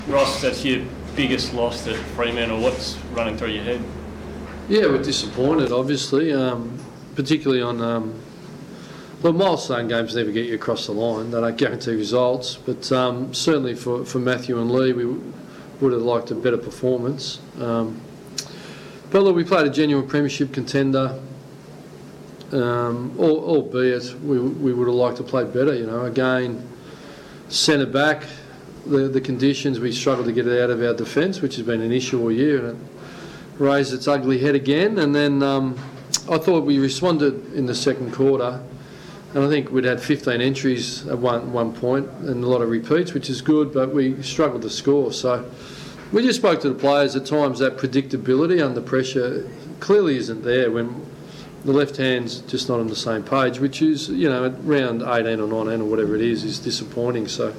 Ross, that's your biggest loss at Fremantle. What's running through your head? Yeah, we're disappointed, obviously, particularly on... Well, milestone games never get you across the line. They don't guarantee results. But certainly for Matthew and Lee, we would have liked a better performance. But look, we played a genuine premiership contender, albeit we would have liked to play better. Again, centre back, the conditions, we struggled to get it out of our defence, which has been an issue all year, and it raised its ugly head again. And then I thought we responded in the second quarter. And I think we'd had 15 entries at one point and a lot of repeats, which is good, but we struggled to score. So we just spoke to the players. At times that predictability under pressure clearly isn't there when the left hand's just not on the same page, which is, at round 18 or 19 or whatever it is disappointing. So,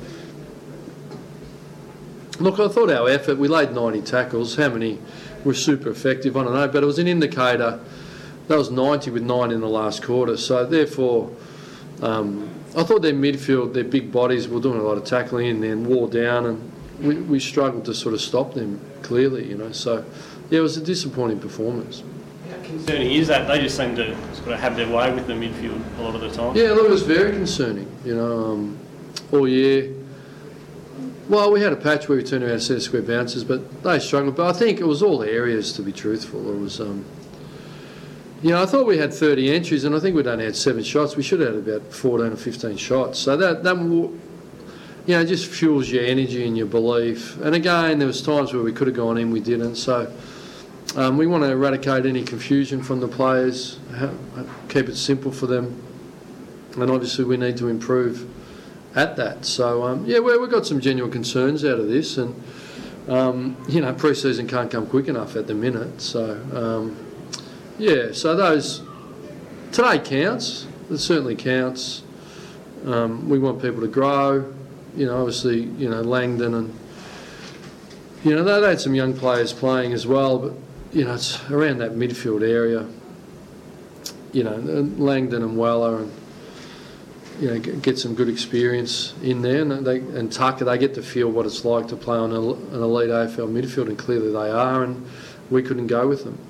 look, I thought our effort, we laid 90 tackles. How many were super effective? I don't know, but it was an indicator. That was 90 with 9 in the last quarter. So, therefore... I thought their midfield, their big bodies, were doing a lot of tackling and then wore down, and we struggled to sort of stop them clearly, So, yeah, it was a disappointing performance. How concerning is that? They just seem to sort of have their way with the midfield a lot of the time. Yeah, look, it was very concerning, all year. Well, we had a patch where we turned around a set of square bounces, but they struggled. But I think it was all areas, to be truthful. It was... I thought we had 30 entries, and I think we'd only had 7 shots. We should have had about 14 or 15 shots. So that just fuels your energy and your belief. And again, there was times where we could have gone in, we didn't. So we want to eradicate any confusion from the players, keep it simple for them, and obviously we need to improve at that. So we've got some genuine concerns out of this, and pre-season can't come quick enough at the minute. So. So today counts. It certainly counts. We want people to grow. Obviously, Langdon and, they had some young players playing as well, but, it's around that midfield area. Langdon and Weller and, get some good experience in there. And Tucker, they get to feel what it's like to play on an elite AFL midfield, and clearly they are, and we couldn't go with them.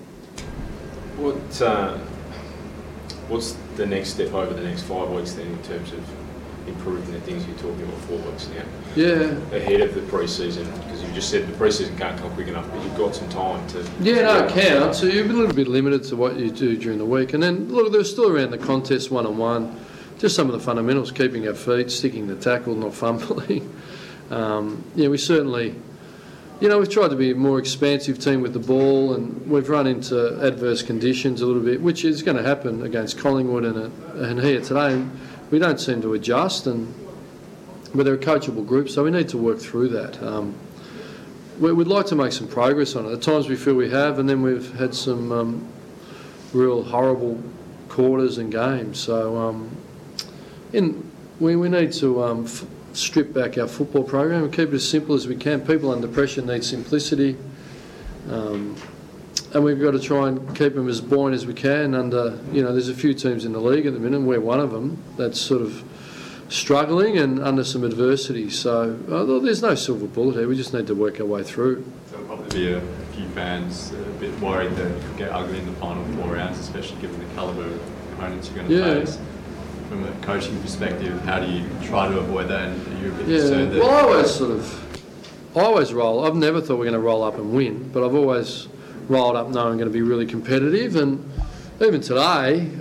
What's the next step over the next 5 weeks then in terms of improving the things you're talking about 4 weeks now? Yeah. Ahead of the pre-season, because you just said the pre-season can't come quick enough, but you've got some time to... Yeah, no, it counts. So you're a little bit limited to what you do during the week. And then, look, there's still around the contest one-on-one, just some of the fundamentals, keeping our feet, sticking the tackle, not fumbling. We certainly... we've tried to be a more expansive team with the ball, and we've run into adverse conditions a little bit, which is going to happen against Collingwood and here today. And we don't seem to adjust, but they're a coachable group, so we need to work through that. We'd like to make some progress on it. At times we feel we have, and then we've had some real horrible quarters and games. So we need to... strip back our football program and keep it as simple as we can. People under pressure need simplicity, and we've got to try and keep them as buoyant as we can under, there's a few teams in the league at the minute, and we're one of them, that's sort of struggling and under some adversity. So there's no silver bullet here, we just need to work our way through. There'll probably be a few fans a bit worried that it could get ugly in the final 4 rounds, especially given the calibre of opponents you're going to face. From a coaching perspective, how do you try to avoid that? And are you a bit concerned that... Well, I always roll. I've never thought we're going to roll up and win, but I've always rolled up knowing I'm going to be really competitive. And even today,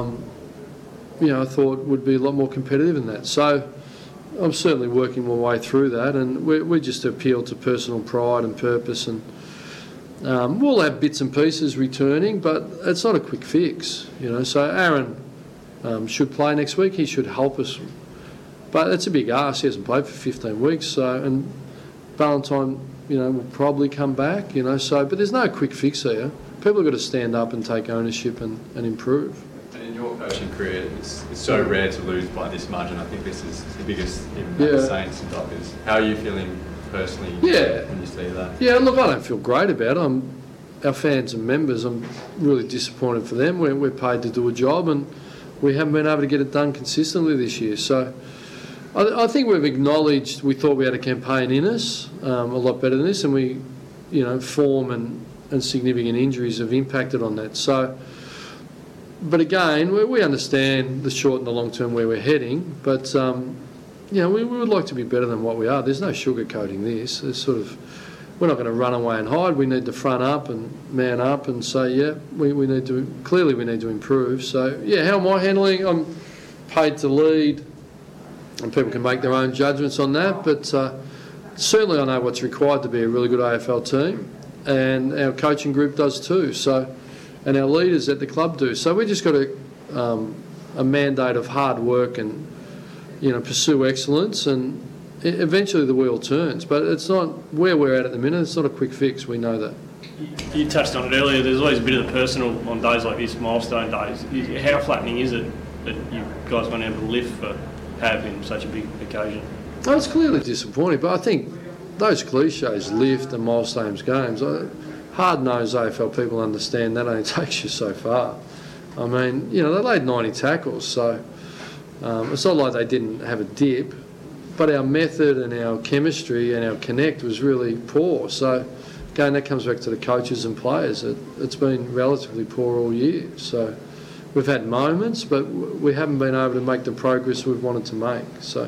I thought would be a lot more competitive than that. So I'm certainly working my way through that, and we just appeal to personal pride and purpose. And we'll have bits and pieces returning, but it's not a quick fix. So Aaron... should play next week. He should help us, but it's a big ask. He hasn't played for 15 weeks. And Valentine, will probably come back. But there's no quick fix here. People have got to stand up and take ownership and improve. And in your coaching career, it's so rare to lose by this margin. I think this is the biggest in the Saints and Dockers. How are you feeling personally when you see that? Yeah, look, I don't feel great about it. Our fans and members, I'm really disappointed for them. We're paid to do a job, and we haven't been able to get it done consistently this year. So I think we've acknowledged we thought we had a campaign in us, a lot better than this, and we, form and significant injuries have impacted on that. So, but again, we understand the short and the long term where we're heading, but we would like to be better than what we are. There's no sugarcoating this. There's we're not going to run away and hide. We need to front up and man up and say, we need to improve. So, how am I handling? I'm paid to lead, and people can make their own judgments on that, but certainly I know what's required to be a really good AFL team, and our coaching group does too. So, and our leaders at the club do. So we just got a mandate of hard work and pursue excellence, and eventually the wheel turns. But it's not where we're at the minute. It's not a quick fix. We know that. You touched on it earlier. There's always a bit of the personal on days like this, milestone days. How flattening is it that you guys weren't able to lift for having such a big occasion? Oh, it's clearly disappointing, but I think those cliches, lift and milestones games, hard-nosed AFL people understand that only takes you so far. I mean, they laid 90 tackles, so it's not like they didn't have a dip, but our method and our chemistry and our connect was really poor. So, again, that comes back to the coaches and players. It's been relatively poor all year. So, we've had moments, but we haven't been able to make the progress we've wanted to make. So,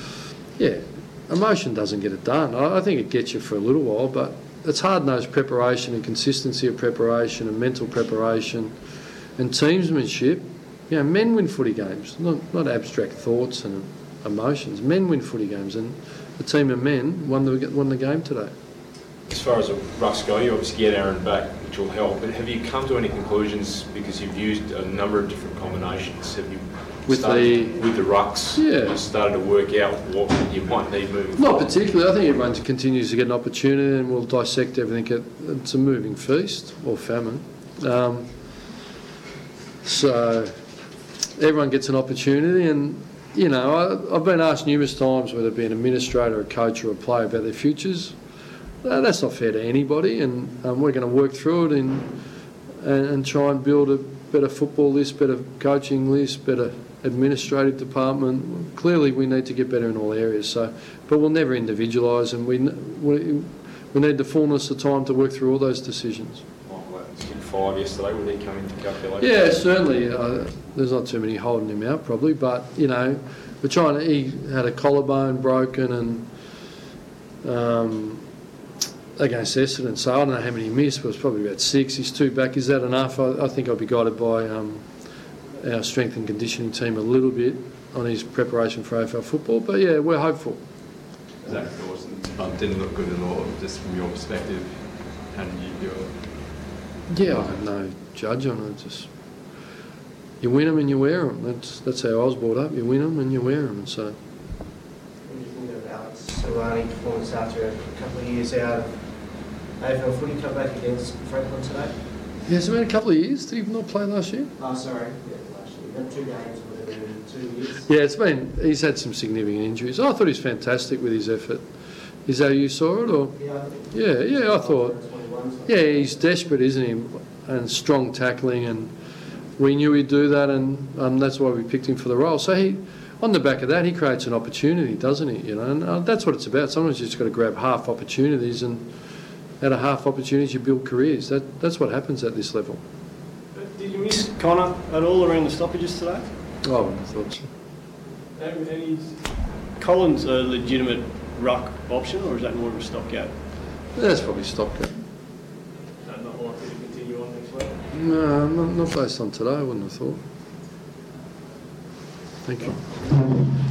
emotion doesn't get it done. I think it gets you for a little while, but it's hard-nosed preparation and consistency of preparation and mental preparation and teamsmanship. Men win footy games, not abstract thoughts and emotions. Men win footy games, and a team of men won the game today. As far as the rucks go, you obviously get Aaron back, which will help. But have you come to any conclusions, because you've used a number of different combinations? Have you with the rucks? Yeah, started to work out what you might need moving forward? Not particularly. I think everyone continues to get an opportunity, and we'll dissect everything. It's a moving feast or famine. So everyone gets an opportunity, and I've been asked numerous times, whether it be an administrator, a coach, or a player, about their futures. That's not fair to anybody, and we're going to work through it and try and build a better football list, better coaching list, better administrative department. Clearly, we need to get better in all areas. So, but we'll never individualise, and we need the fullness of time to work through all those decisions. Hit 5 yesterday. Would he come into calculation? Yeah, certainly. There's not too many holding him out, probably, but we're trying to. He had a collarbone broken and. Against Essendon, so I don't know how many he missed, but it's probably about 6. He's 2 back. Is that enough? I think I'll be guided by our strength and conditioning team a little bit on his preparation for AFL football, but we're hopeful. Zach Dawson didn't look good at all, just from your perspective. How did you do it? Yeah, I have no judge on it. Just you win them and you wear them. That's how I was brought up. You win them and you wear them, and so. What do you think of Alex Silvagni performance after a couple of years out of AFL footy, come back against Franklin today? Yeah, it's been a couple of years. Did he not play last year? Oh, sorry. Yeah, last year. You've had 2 games, whatever, in 2 years. Yeah, he's had some significant injuries. I thought he was fantastic with his effort. Is that how you saw it? Or? Yeah, I thought. Yeah, he's desperate, isn't he? And strong tackling, and we knew he'd do that, and that's why we picked him for the role. So on the back of that, he creates an opportunity, doesn't he? And that's what it's about. Sometimes you just got to grab half opportunities, and out of half opportunities, you build careers. That's what happens at this level. But did you miss Connor at all around the stoppages today? Oh, I wouldn't have thought so. And is Collins a legitimate ruck option, or is that more of a stopgap? That's probably stopgap. Not likely to continue on next week? No, not based on today, I wouldn't have thought. Thank you.